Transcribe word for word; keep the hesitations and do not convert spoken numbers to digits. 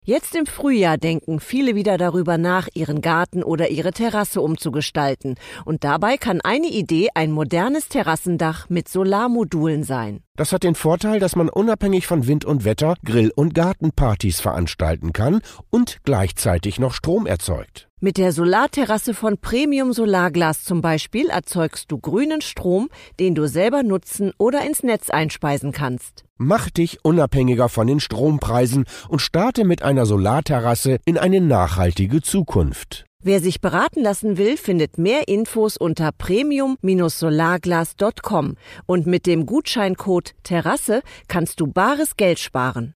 Jetzt im Frühjahr denken viele wieder darüber nach, ihren Garten oder ihre Terrasse umzugestalten. Und dabei kann eine Idee ein modernes Terrassendach mit Solarmodulen sein. Das hat den Vorteil, dass man unabhängig von Wind und Wetter Grill- und Gartenpartys veranstalten kann und gleichzeitig noch Strom erzeugt. Mit der Solarterrasse von Premium Solarglas zum Beispiel erzeugst du grünen Strom, den du selber nutzen oder ins Netz einspeisen kannst. Mach dich unabhängiger von den Strompreisen und starte mit einer Solarterrasse in eine nachhaltige Zukunft. Wer sich beraten lassen will, findet mehr Infos unter premium Solarglas Punkt com und mit dem Gutscheincode Terrasse kannst du bares Geld sparen.